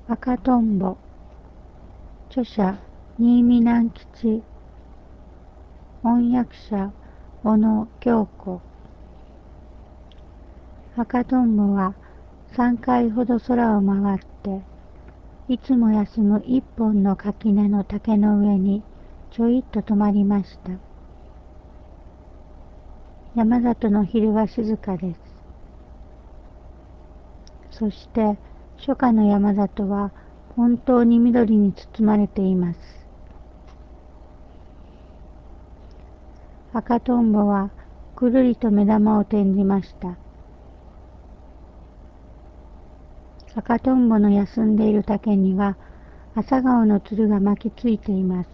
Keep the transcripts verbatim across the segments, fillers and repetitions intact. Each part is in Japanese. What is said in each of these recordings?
赤とんぼ。著者新見南吉。翻訳者小野京子。赤とんぼはさんかいほど空を回って、いつも休む一本の垣根の竹の上にちょいっと止まりました。山里の昼は静かです。そして初夏の山里は本当に緑に包まれています。赤とんぼはくるりと目玉を転じました。赤とんぼの休んでいる竹には朝顔のつるが巻きついています。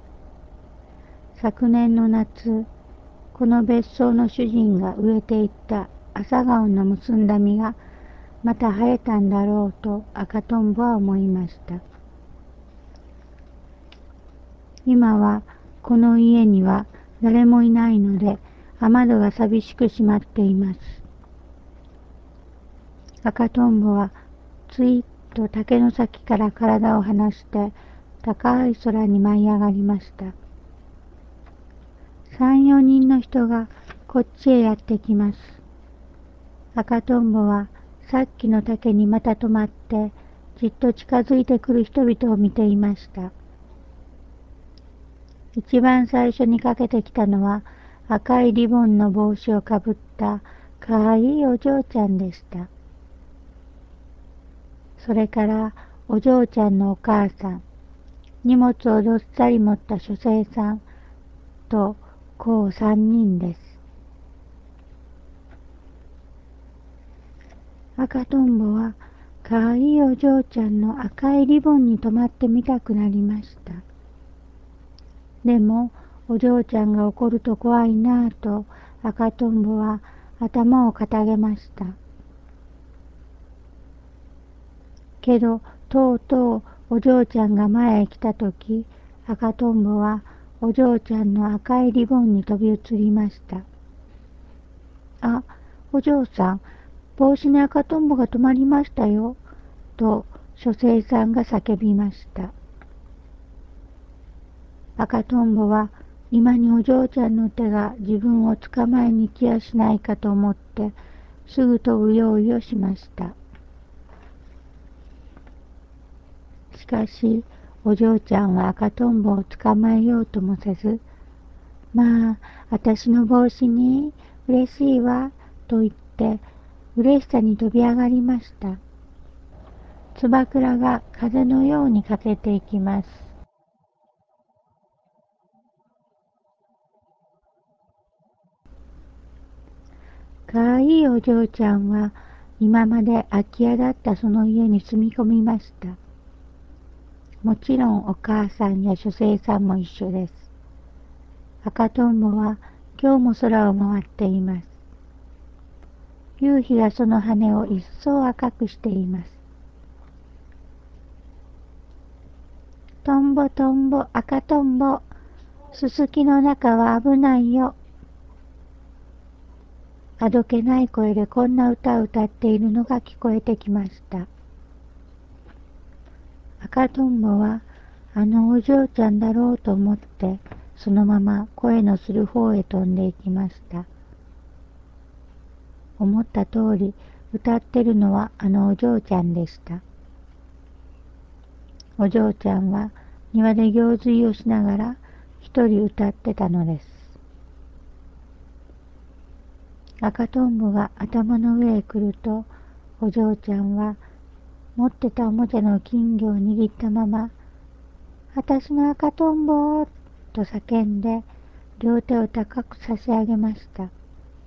昨年の夏、この別荘の主人が植えていった朝顔の結んだ実がまた生えたんだろうと赤とんぼは思いました。今はこの家には誰もいないので雨戸が寂しく閉まっています。赤とんぼはついっと竹の先から体を離して高い空に舞い上がりました。三、四人の人がこっちへやってきます。赤とんぼはさっきの竹にまた止まってじっと近づいてくる人々を見ていました。一番最初にかけてきたのは赤いリボンの帽子をかぶったかわいいお嬢ちゃんでした。それからお嬢ちゃんのお母さん、荷物をどっさり持った書生さんとこう三人です。赤とんぼはかわいいお嬢ちゃんの赤いリボンに止まってみたくなりました。でもお嬢ちゃんが怒ると怖いなぁと赤とんぼは頭をかたげました。けどとうとうお嬢ちゃんが前へ来たとき、赤とんぼはお嬢ちゃんの赤いリボンに飛び移りました。あ、お嬢さん、帽子に赤とんぼが止まりましたよ、と書生さんが叫びました。赤とんぼは今にお嬢ちゃんの手が自分を捕まえに来やしないかと思ってすぐ飛ぶ用意をしました。しかしお嬢ちゃんは赤とんぼを捕まえようともせず、まあ、あたしの帽子に嬉しいわ、と言って嬉しさに飛び上がりました。つばくらが風のようにかけていきます。かわいいお嬢ちゃんは今まで空き家だったその家に住み込みました。もちろんお母さんや書生さんも一緒です。赤とんぼは今日も空を回っています。夕日がその羽を一層赤くしています。とんぼとんぼ赤とんぼ、すすきの中は危ないよ。あどけない声でこんな歌を歌っているのが聞こえてきました。赤とんぼはあのお嬢ちゃんだろうと思ってそのまま声のする方へ飛んでいきました。思った通り歌ってるのはあのお嬢ちゃんでした。お嬢ちゃんは庭で行水をしながら一人歌ってたのです。赤とんぼが頭の上へ来るとお嬢ちゃんは持ってたおもちゃの金魚を握ったまま、あたしの赤とんぼと叫んで両手を高く差し上げました。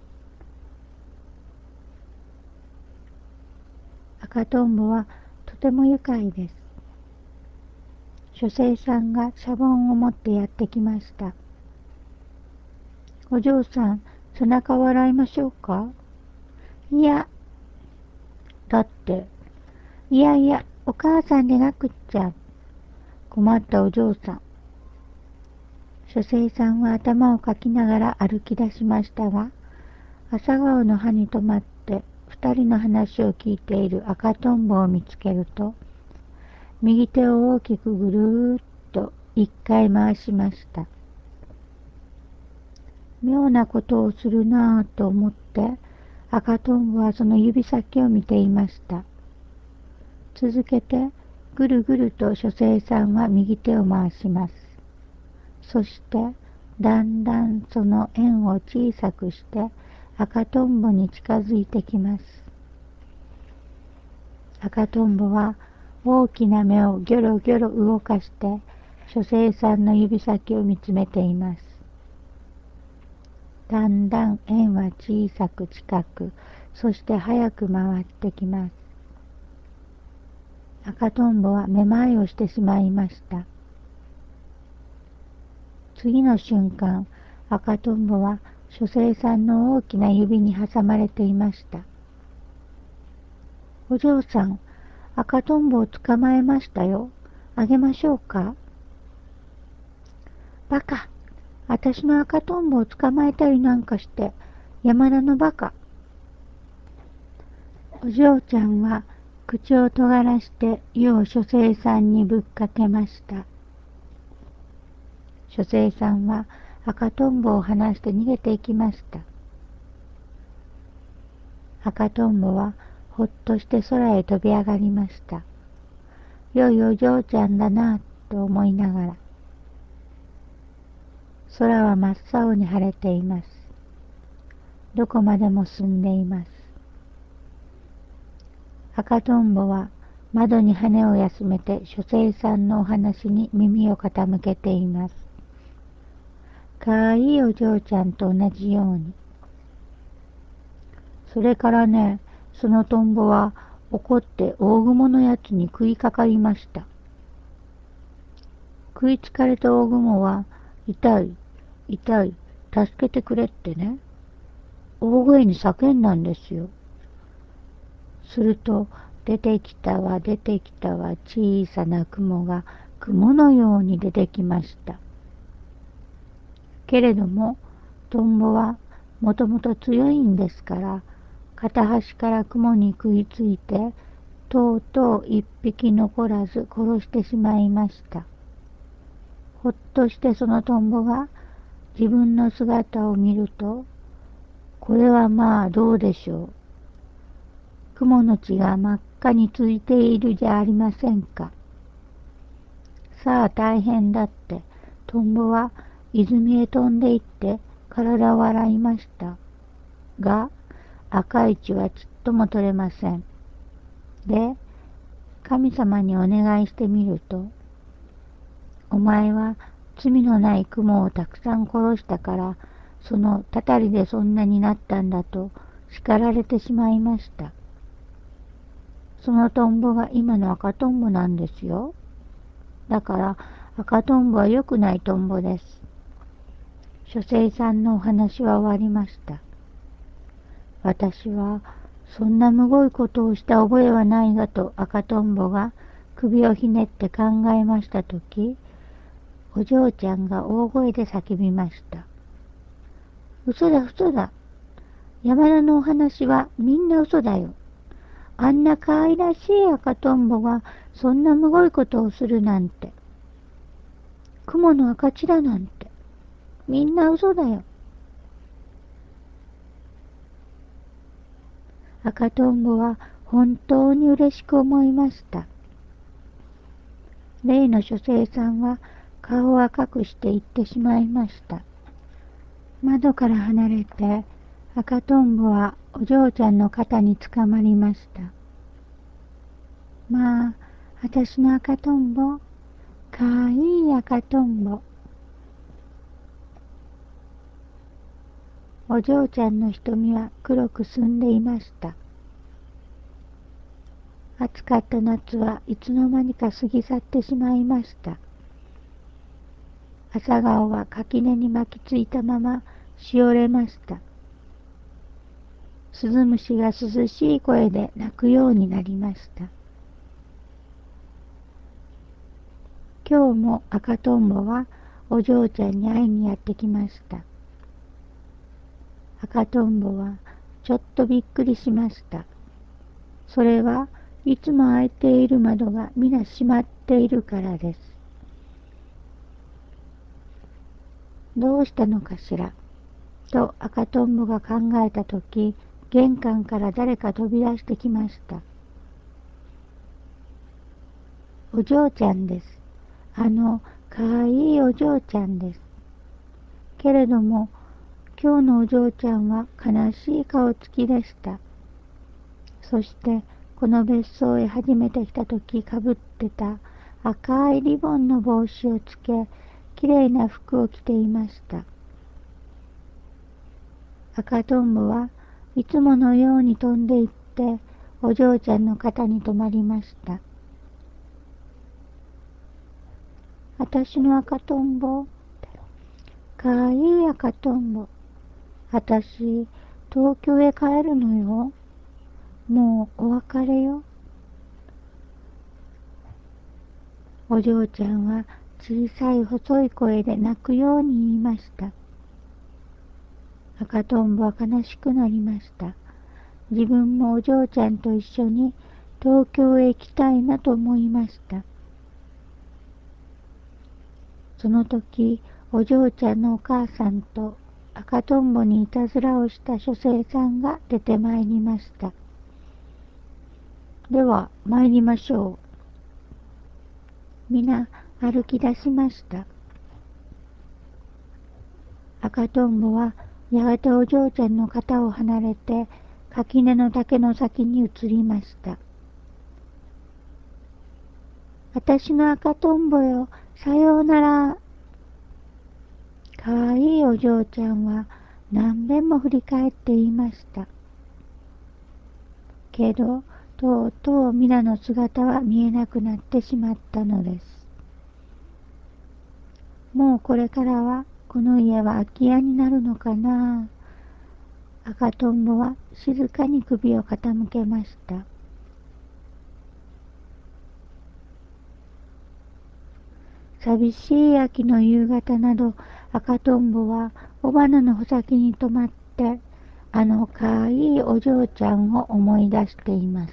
赤とんぼはとても愉快です。書生さんがシャボンを持ってやってきました。お嬢さん、背中を洗いましょうか？いや、だって、いやいや、お母さんでなくっちゃ。困ったお嬢さん。書生さんは頭をかきながら歩き出しましたが、朝顔の葉に止まって二人の話を聞いている赤とんぼを見つけると、 右手を大きくぐるーっと一回回しました。妙なことをするなぁと思って、赤とんぼはその指先を見ていました。続けて、ぐるぐると書生さんは右手を回します。そして、だんだんその円を小さくして、赤とんぼに近づいてきます。赤とんぼは大きな目をギョロギョロ動かして、書生さんの指先を見つめています。だんだん円は小さく近く、そして早く回ってきます。赤とんぼはめまいをしてしまいました。次の瞬間、赤とんぼは書生さんの大きな指に挟まれていました。お嬢さん、赤とんぼを捕まえましたよ。あげましょうか。バカ。あたしの赤とんぼを捕まえたりなんかして、山田のバカ。お嬢ちゃんは口を尖らして湯を書生さんにぶっかけました。書生さんは赤とんぼを離して逃げていきました。赤とんぼはほっとして空へ飛び上がりました。良いお嬢ちゃんだなぁと思いながら。空は真っ青に晴れています。どこまでも澄んでいます。赤とんぼは窓に羽を休めて書生さんのお話に耳を傾けています。かわいいお嬢ちゃんと同じように。それからね、そのトンボは怒って大雲のやつに食いかかりました。食いつかれた大雲は、痛い、痛い、助けてくれってね、大声に叫んだんですよ。すると、出てきたわ、出てきたわ、小さな雲が雲のように出てきました。けれども、トンボはもともと強いんですから、片端から雲に食いついて、とうとう一匹残らず殺してしまいました。ほっとしてそのトンボが自分の姿を見ると、これはまあどうでしょう。雲の血が真っ赤についているじゃありませんか。さあ大変だって、トンボは泉へ飛んでいって体を洗いました。が、赤い血はちっとも取れません。で、神様にお願いしてみると、お前は罪のない雲をたくさん殺したから、そのたたりでそんなになったんだと叱られてしまいました。そのトンボが今の赤トンボなんですよ。だから赤トンボは良くないトンボです。書生さんのお話は終わりました。私はそんなむごいことをした覚えはないがと赤とんぼが首をひねって考えましたとき、お嬢ちゃんが大声で叫びました。嘘だ嘘だ。山田のお話はみんな嘘だよ。あんな可愛らしい赤とんぼがそんなむごいことをするなんて。雲の赤ちらなんて。みんな嘘だよ。赤とんぼは本当に嬉しく思いました。例の書生さんは顔を赤くして行ってしまいました。窓から離れて赤とんぼはお嬢ちゃんの肩につかまりました。まあ、私の赤とんぼ、かわいい赤とんぼ。お嬢ちゃんの瞳は黒く澄んでいました。暑かった夏はいつの間にか過ぎ去ってしまいました。朝顔は垣根に巻きついたまましおれました。スズムシが涼しい声で鳴くようになりました。今日も赤とんぼはお嬢ちゃんに会いにやってきました。赤とんぼはちょっとびっくりしました。それはいつも開いている窓が皆閉まっているからです。どうしたのかしら、と赤とんぼが考えたとき、玄関から誰か飛び出してきました。お嬢ちゃんです。あの、かわいいお嬢ちゃんです。けれども、今日のお嬢ちゃんは悲しい顔つきでした。そして、この別荘へ初めて来たときかぶってた赤いリボンの帽子をつけ、きれいな服を着ていました。赤とんぼはいつものように飛んで行って、お嬢ちゃんの肩に止まりました。あたしの赤とんぼ、かわいい赤とんぼ。あたし、東京へ帰るのよ。もうお別れよ。お嬢ちゃんは小さい細い声で泣くように言いました。赤とんぼは悲しくなりました。自分もお嬢ちゃんと一緒に東京へ行きたいなと思いました。その時、お嬢ちゃんのお母さんと赤とんぼにいたずらをした書生さんが出てまいりました。では、参りましょう。みな、歩き出しました。赤とんぼは、やがてお嬢ちゃんの肩を離れて、垣根の竹の先に移りました。あたしの赤とんぼよ、さようなら。かわいいお嬢ちゃんは何べんも振り返って言いました。けど、とうとう皆の姿は見えなくなってしまったのです。もうこれからはこの家は空き家になるのかな。赤とんぼは静かに首を傾けました。寂しい秋の夕方など、赤とんぼは雄花の穂先に止まって、あのかわいいお嬢ちゃんを思い出しています。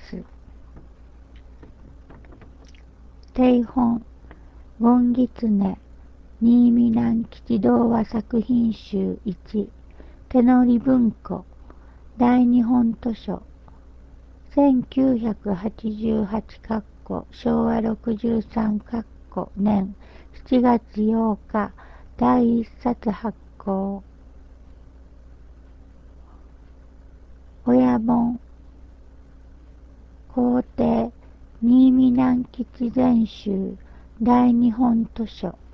定本、ゴンギツネ、新見南吉童話作品集いち、手乗り文庫、大日本図書、せんきゅうひゃくはちじゅうはちしょうわろくじゅうさん年しちがつようかだいいっさつ発行。親本、皇帝、新見南吉全集、大日本図書。